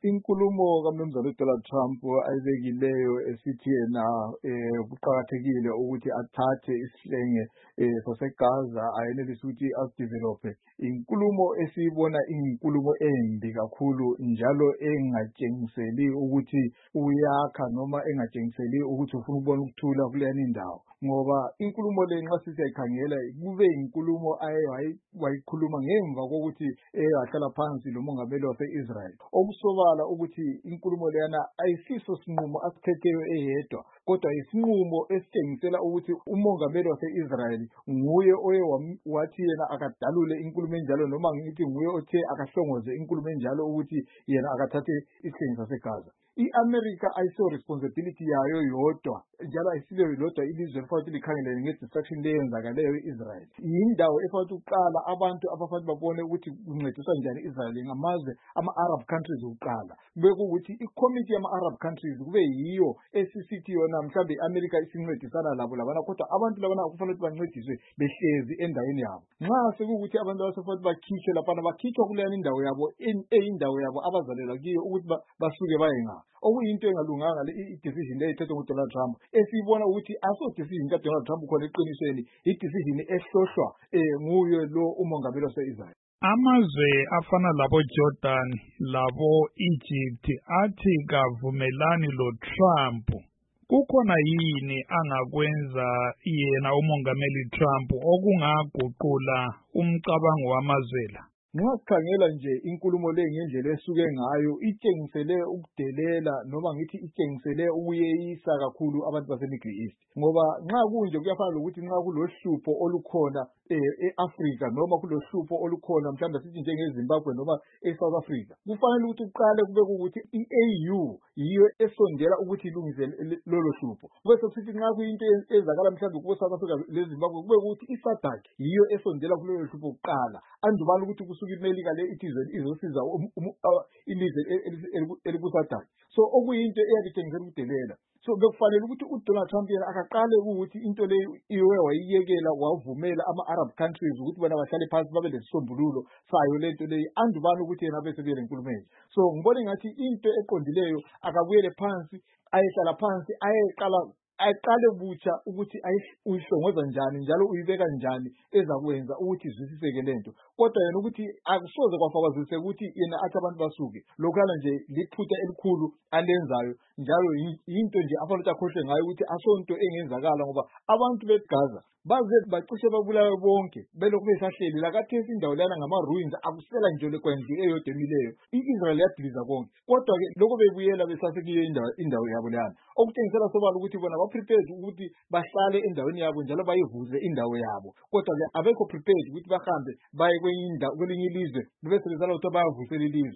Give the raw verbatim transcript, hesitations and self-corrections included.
Inkulumo kaMnumzane Donald Trump ayibekileyo esithi yena eh kuqhakathekile ukuthi athathe isihlenge eh saseGaza ayenelisa ukuthi asidevelophe. Inkulumo esiyibona inkulumo embi kakhulu njalo engatshengiseli ukuthi uyakha noma engatshengiseli ukuthi ufuna ukubona ukuthula kuleni indawo. Ngoba inkulumo le nxa siyayikhangela kube inkulumo ayewayikhuluma ngemva kokuthi eyahlala phansi lomongameli wase-Israel. Okusobala ukuthi inkulumo leyana ayisiso sinqumo asithetheyo eyedwa kodwa isinqumo esitshengisela ukuthi umongameli wase-Israel nguye oye wathi yena akadalule inkulumo enjalo noma ngithi nguye othe akahlongoze inkulumo enjalo ukuthi yena akathathe isihlenge saseGaza. I-America ayiso responsibility yayo yodwa njalo ayisilo yodwa ilizwe elifanele likhangelele nge-destruction leyenzakaleyo e-Israel. Yindawo efanele ukuqala abantu abafanele babone ukuthi kuncediswa njani i-Israel ngamazwe ama-Arab countries ukuqala. Kube ukuthi i-committee yama-Arab countries kube yiyo esisithi yona mhlawumbe i-America isincedisana labo labana kodwa abantu labana kufanele bancediswe behlezi endaweni yabo. Nxa sekukuthi abantu abasefanele bakhitshwe lapha bakhitshwa kuleyani indawo yabo eyindawo yabo abazalela kiyo ukuthi basuke baye ngapha. Okuyinto engalunganga le i-decision leyithethwe nguDonald Trump esibona ukuthi aso decision kaDonald Trump khona eqinisweni i-decision ehlohlwa eh nguye lo umongameli wase-Israel. Amazwe afana labo Jordan labo Egypt athi kavumelani lo Trump. Kukhona yini angakwenza yena umongameli Trump okungaguqula umcabango wamazwe la? Nxa sikhangela nje inkulumo le ngendlela esuke ngayo itshengisele ukudelela noma ngithi itshengisele ukuyeyisa kakhulu abantu base-Middle East. Ngoba nxa kunje kuyafana lokuthi nxa kulohlupho olukhona e-Africa noma kulohlupho olukhona mhlawumbe sithi njengeZimbabwe noma e-South Africa, kufanele ukuthi kuqale kube ukuthi i-A U yiyo esondela ukuthi ilungise lolo hlupho. Kube sokuthi nxa kuyinto ezakala mhlawumbe kubo South Africa leZimbabwe kube ukuthi i-SADC yiyo esondela kulolo hlupho kuqala andubana ukuthi imelika le ithizwe izosiza ilizwe eliku-SADC. So okuyinto eyakuthengisela ukudelela. So bekufanele ukuthi uDonald Trump yena akaqale ukuthi into le iwe wayiyekela wavumela ama-Arab countries ukuthi bona bahlale phansi babe lesisombululo sayo lento leyi andubana ukuthi yena bese kuyele enkulumeni. So ngibona ngathi into eqondileyo akabuyele phansi ayehlala phansi ayeqala aqale butsha ukuthi uyihlongoza njani njalo uyibeka njani ezakwenza ukuthi izwisiseke lento. Kodwa yena ukuthi akusoze kwafakwazise ukuthi yena athi abantu basuke. Lokhala nje liphutha elikhulu alenzayo njalo yinto nje afanele akhohlwe ngayo ukuthi asonto engenzakala ngoba abantu beGaza baze bacishe babulawe bonke belokhu besahleli lakathesi indawo lana ngama-ruins akusela nje lekwenziwe eyodwa emileyo. I-Israel yadiliza konke kodwa ke lokho bebuyela besasekiyo indawo indawo yabo lana okutshengisela sobala ukuthi bona ba-prepared ukuthi bahlale endaweni yabo njalo bayivuze indawo yabo kodwa ke abekho prepared ukuthi bahambe baye kwelinye ilizwe bese bezala ukuthi bayavusela ilizwe.